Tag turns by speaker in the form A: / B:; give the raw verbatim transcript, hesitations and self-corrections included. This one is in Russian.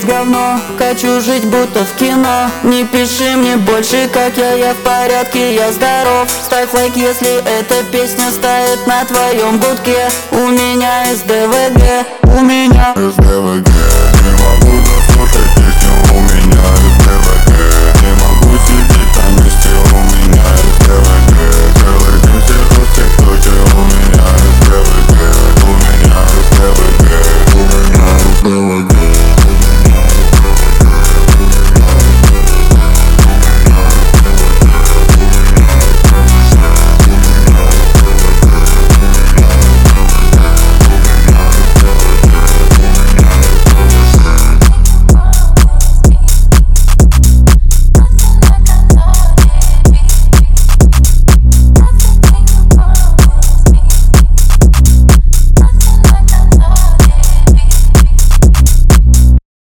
A: есть говно. Хочу жить будто в кино. Не пиши мне больше, как я, я в порядке, я здоров. Ставь лайк, если эта песня стоит на твоем гудке. У меня эс дэ вэ гэ, у меня эс дэ вэ гэ.